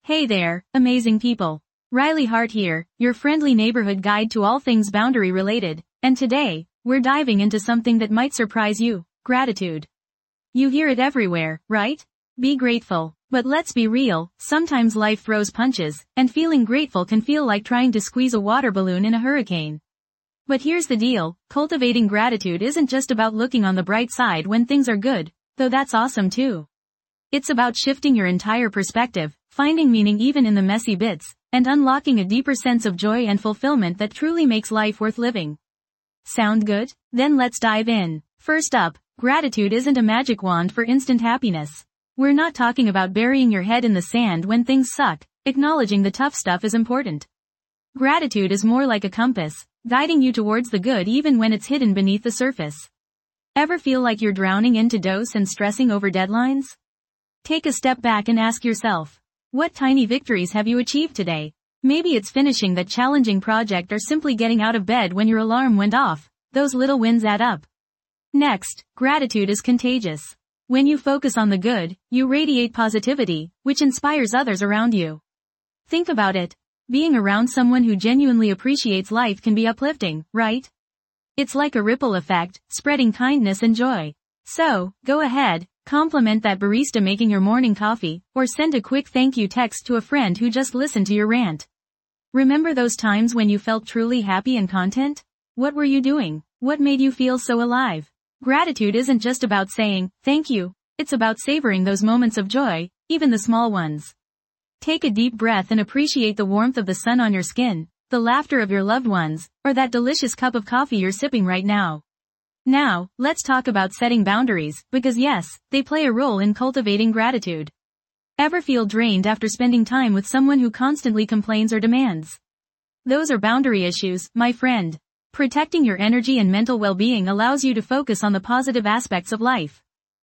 Hey there, amazing people. Riley Hart here, your friendly neighborhood guide to all things boundary related, and today, we're diving into something that might surprise you, gratitude. You hear it everywhere, right? Be grateful. But let's be real, sometimes life throws punches, and feeling grateful can feel like trying to squeeze a water balloon in a hurricane. But here's the deal, cultivating gratitude isn't just about looking on the bright side when things are good, though that's awesome too. It's about shifting your entire perspective, finding meaning even in the messy bits, and unlocking a deeper sense of joy and fulfillment that truly makes life worth living. Sound good? Then let's dive in. First up, gratitude isn't a magic wand for instant happiness. We're not talking about burying your head in the sand when things suck. Acknowledging the tough stuff is important. Gratitude is more like a compass, guiding you towards the good even when it's hidden beneath the surface. Ever feel like you're drowning into dose and stressing over deadlines? Take a step back and ask yourself, what tiny victories have you achieved today? Maybe it's finishing that challenging project or simply getting out of bed when your alarm went off. Those little wins add up. Next, gratitude is contagious. When you focus on the good, you radiate positivity, which inspires others around you. Think about it. Being around someone who genuinely appreciates life can be uplifting, right? It's like a ripple effect, spreading kindness and joy. So, go ahead, compliment that barista making your morning coffee, or send a quick thank you text to a friend who just listened to your rant. Remember those times when you felt truly happy and content? What were you doing? What made you feel so alive? Gratitude isn't just about saying, thank you, it's about savoring those moments of joy, even the small ones. Take a deep breath and appreciate the warmth of the sun on your skin, the laughter of your loved ones, or that delicious cup of coffee you're sipping right now. Now, let's talk about setting boundaries, because yes, they play a role in cultivating gratitude. Ever feel drained after spending time with someone who constantly complains or demands? Those are boundary issues, my friend. Protecting your energy and mental well-being allows you to focus on the positive aspects of life.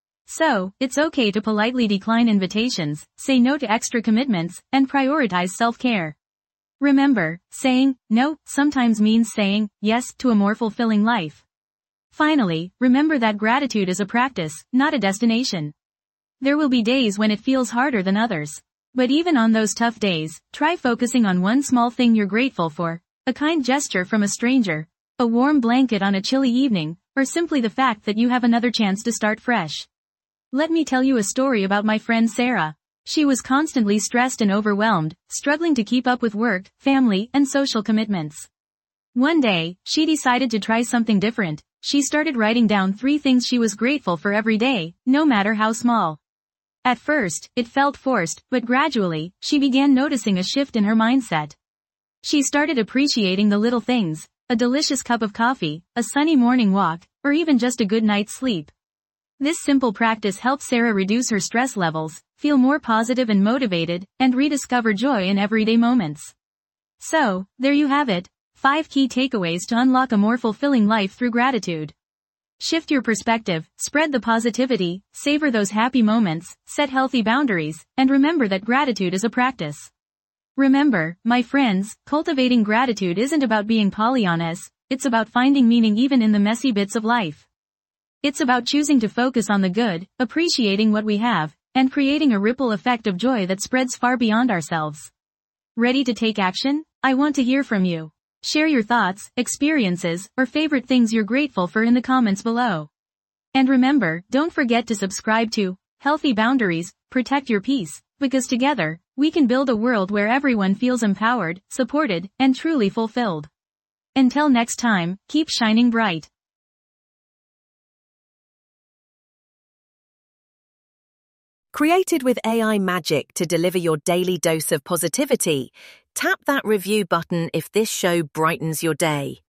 So, it's okay to politely decline invitations, say no to extra commitments, and prioritize self-care. Remember, saying no sometimes means saying yes to a more fulfilling life. Finally, remember that gratitude is a practice, not a destination. There will be days when it feels harder than others. But even on those tough days, try focusing on one small thing you're grateful for, a kind gesture from a stranger, a warm blanket on a chilly evening, or simply the fact that you have another chance to start fresh. Let me tell you a story about my friend Sarah. She was constantly stressed and overwhelmed, struggling to keep up with work, family, and social commitments. One day, she decided to try something different. She started writing down 3 things she was grateful for every day, no matter how small. At first, it felt forced, but gradually, she began noticing a shift in her mindset. She started appreciating the little things, a delicious cup of coffee, a sunny morning walk, or even just a good night's sleep. This simple practice helped Sarah reduce her stress levels, feel more positive and motivated, and rediscover joy in everyday moments. So, there you have it, 5 key takeaways to unlock a more fulfilling life through gratitude. Shift your perspective, spread the positivity, savor those happy moments, set healthy boundaries, and remember that gratitude is a practice. Remember, my friends, cultivating gratitude isn't about being Pollyannas, it's about finding meaning even in the messy bits of life. It's about choosing to focus on the good, appreciating what we have, and creating a ripple effect of joy that spreads far beyond ourselves. Ready to take action? I want to hear from you. Share your thoughts, experiences, or favorite things you're grateful for in the comments below. And remember, don't forget to subscribe to Healthy Boundaries, Protect Your Peace, because together, we can build a world where everyone feels empowered, supported, and truly fulfilled. Until next time, keep shining bright. Created with AI magic to deliver your daily dose of positivity, tap that review button if this show brightens your day.